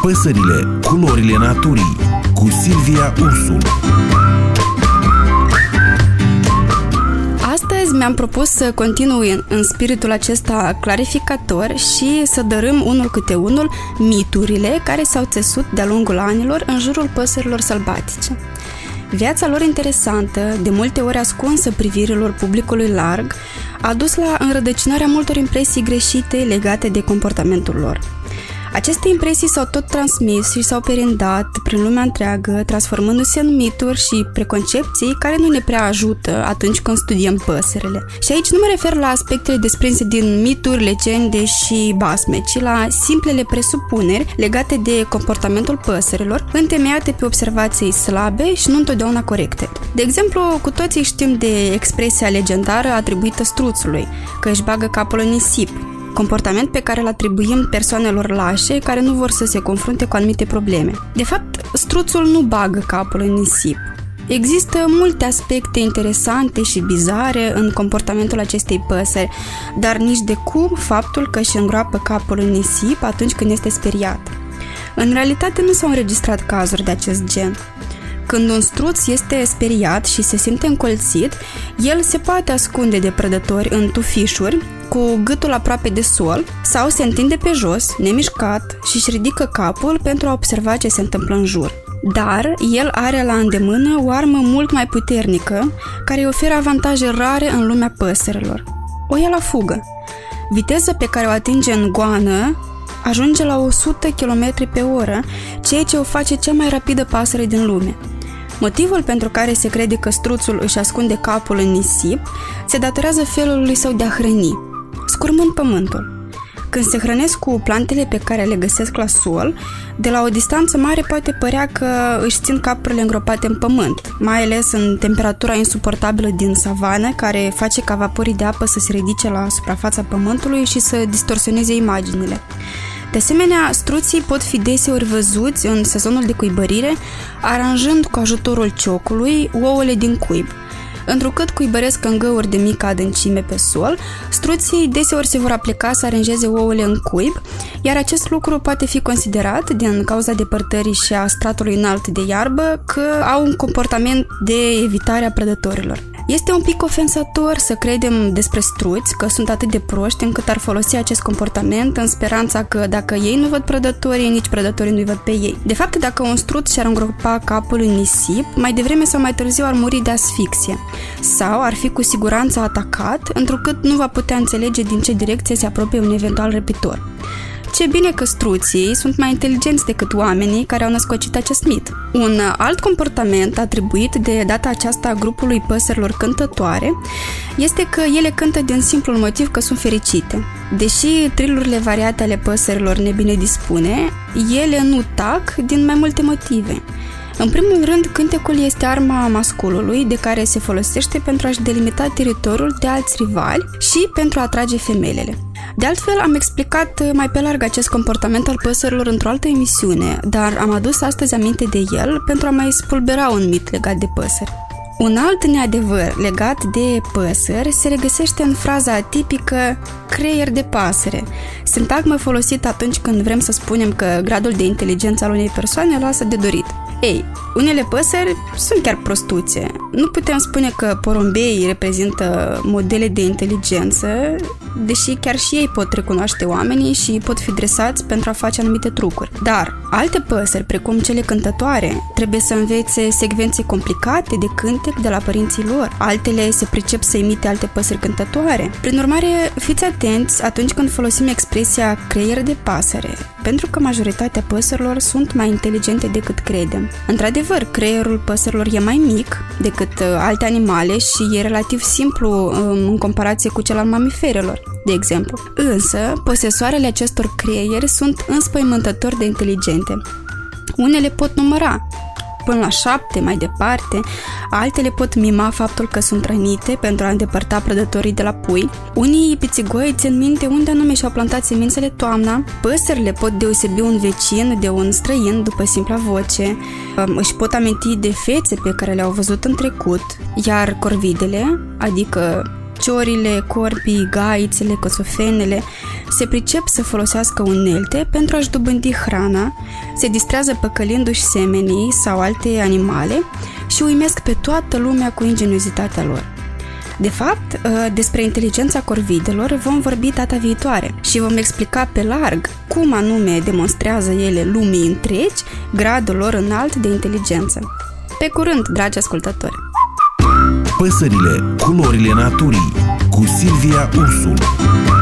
Păsările, culorile naturii, cu Silvia Ursu. Astăzi mi-am propus să continui în spiritul acesta clarificator și să dărâm unul câte unul miturile care s-au țesut de-a lungul anilor în jurul păsărilor sălbatice. Viața lor interesantă, de multe ori ascunsă privirilor publicului larg, a dus la înrădăcinarea multor impresii greșite legate de comportamentul lor. Aceste impresii s-au tot transmis și s-au perindat prin lumea întreagă, transformându-se în mituri și preconcepții care nu ne prea ajută atunci când studiem păsările. Și aici nu mă refer la aspectele desprinse din mituri, legende și basme, ci la simplele presupuneri legate de comportamentul păsărilor, întemeiate pe observații slabe și nu întotdeauna corecte. De exemplu, cu toții știm de expresia legendară atribuită struțului, că își bagă capul în nisip, comportament pe care îl atribuim persoanelor lașe care nu vor să se confrunte cu anumite probleme. De fapt, struțul nu bagă capul în nisip. Există multe aspecte interesante și bizare în comportamentul acestei păsări, dar nici de cum faptul că își îngroapă capul în nisip atunci când este speriat. În realitate nu s-au înregistrat cazuri de acest gen. Când un struț este speriat și se simte încolțit, el se poate ascunde de prădători în tufișuri, cu gâtul aproape de sol, sau se întinde pe jos, nemișcat, și își ridică capul pentru a observa ce se întâmplă în jur. Dar el are la îndemână o armă mult mai puternică, care îi oferă avantaje rare în lumea păsărilor. O ia la fugă. Viteza pe care o atinge în goană ajunge la 100 km pe oră, ceea ce o face cea mai rapidă pasăre din lume. Motivul pentru care se crede că struțul își ascunde capul în nisip se datorează felului său de a hrăni, scurmând pământul. Când se hrănesc cu plantele pe care le găsesc la sol, de la o distanță mare poate părea că își țin capurile îngropate în pământ, mai ales în temperatura insuportabilă din savană, care face ca vaporii de apă să se ridice la suprafața pământului și să distorsioneze imaginile. De asemenea, struții pot fi deseori văzuți în sezonul de cuibărire, aranjând cu ajutorul ciocului ouăle din cuib. Întrucât cuibăresc în găuri de mică adâncime pe sol, struții deseori se vor aplica să aranjeze ouăle în cuib, iar acest lucru poate fi considerat, din cauza depărtării și a stratului înalt de iarbă, că au un comportament de evitare a prădătorilor. Este un pic ofensator să credem despre struți că sunt atât de proști încât ar folosi acest comportament în speranța că dacă ei nu văd prădătorii, nici prădătorii nu-i văd pe ei. De fapt, dacă un struț și-ar îngropa capul în nisip, mai devreme sau mai târziu ar muri de asfixie sau ar fi cu siguranță atacat, întrucât nu va putea înțelege din ce direcție se apropie un eventual răpitor. Ce bine că struții sunt mai inteligenți decât oamenii care au născocit acest mit. Un alt comportament atribuit de data aceasta grupului păsărilor cântătoare este că ele cântă din simplul motiv că sunt fericite. Deși trilurile variate ale păsărilor ne bine dispune, ele nu tac din mai multe motive. În primul rând, cântecul este arma masculului de care se folosește pentru a-și delimita teritoriul de alți rivali și pentru a atrage femelele. De altfel, am explicat mai pe larg acest comportament al păsărilor într-o altă emisiune, dar am adus astăzi aminte de el pentru a mai spulbera un mit legat de păsări. Un alt neadevăr legat de păsări se regăsește în fraza tipică creier de pasăre, sintagmă folosită atunci când vrem să spunem că gradul de inteligență al unei persoane lasă de dorit. Ei, unele păsări sunt chiar prostuțe. Nu putem spune că porumbeii reprezintă modele de inteligență, deși chiar și ei pot recunoaște oamenii și pot fi dresați pentru a face anumite trucuri. Dar alte păsări, precum cele cântătoare, trebuie să învețe secvențe complicate de cântec de la părinții lor. Altele se pricep să imite alte păsări cântătoare. Prin urmare, fiți atenți atunci când folosim expresia creier de pasăre, pentru că majoritatea păsărilor sunt mai inteligente decât credem. Într-adevăr, creierul păsărilor e mai mic decât alte animale și e relativ simplu în comparație cu cel al mamiferelor, de exemplu. Însă, posesoarele acestor creieri sunt înspăimântător de inteligente. Unele pot număra până la 7 mai departe, altele pot mima faptul că sunt rănite pentru a îndepărta prădătorii de la pui. Unii pițigoi țin minte unde anume și-au plantat semințele toamna. Păsările pot deosebi un vecin de un străin după simpla voce, își pot aminti de fețe pe care le-au văzut în trecut, iar corvidele, adică Ciorile, corpii, gaițele, cățofenele se pricep să folosească unelte pentru a-și dobândi hrana, se distrează păcălindu-și semenii sau alte animale și uimesc pe toată lumea cu ingeniozitatea lor. De fapt, despre inteligența corvidelor vom vorbi data viitoare și vom explica pe larg cum anume demonstrează ele lumii întregi gradul lor înalt de inteligență. Pe curând, dragi ascultători! Păsările, culorile naturii, cu Silvia Ursu.